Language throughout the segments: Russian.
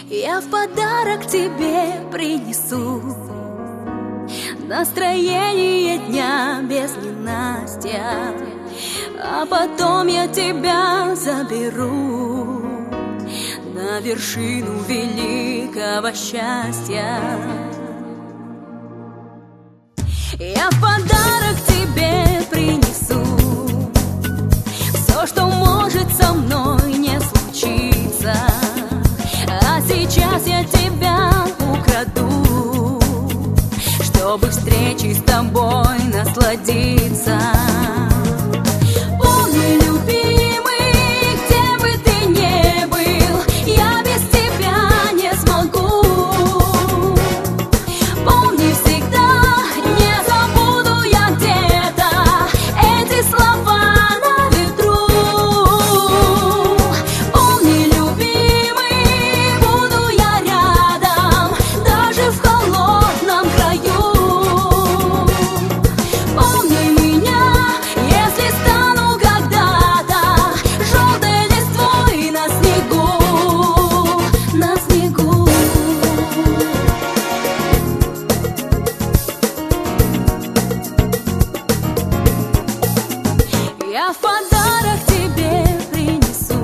Я в подарок тебе принесу настроение дня без ненастья, а потом я тебя заберу на вершину великого счастья. Я в подарок тебе принесу все, что может со мной не случиться. А сейчас я тебя украду, чтобы встречей с тобой насладиться. Помни, любимый, где бы ты ни был, я без тебя не смогу. Помни всегда, не забуду я где-то эти слова на ветру. Помни, любимый, буду я рядом, даже в холодном краю. Помни меня, если стану когда-то желтой листвой на снегу, на снегу. Я в подарок тебе принесу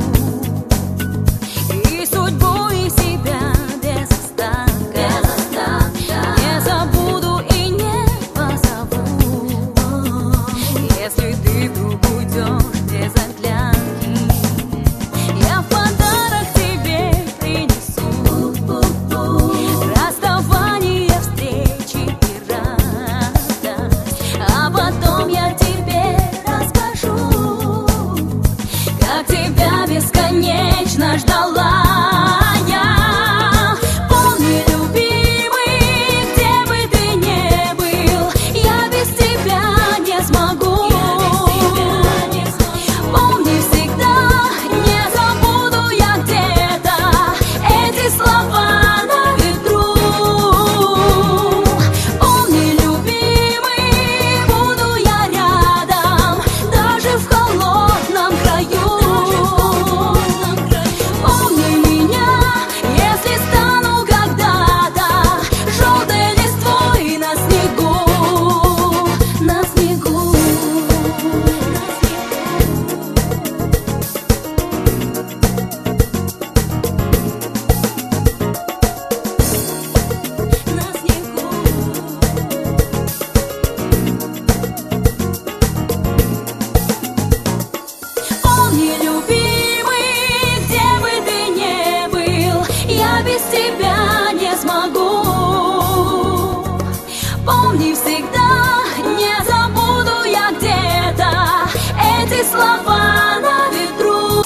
и судьбу, и себя без остатка. Не забуду и не позову, если ты вдруг уйдешь без оглядки. Я в подарок тебе принесу расставание, встречи и радость, а потом я тебе расскажу, как тебя бесконечно ждала я. Помни, любимый, где бы ты ни был, я без тебя не смогу. Помни всегда, не забуду я где-то эти слова на ветру. Помни, любимый, буду я рядом, даже в холодном краю. Помни меня, если стану когда-то желтой листвой на снегу, на снегу. На снегу. Помни, любимый, где бы ты ни был, я без тебя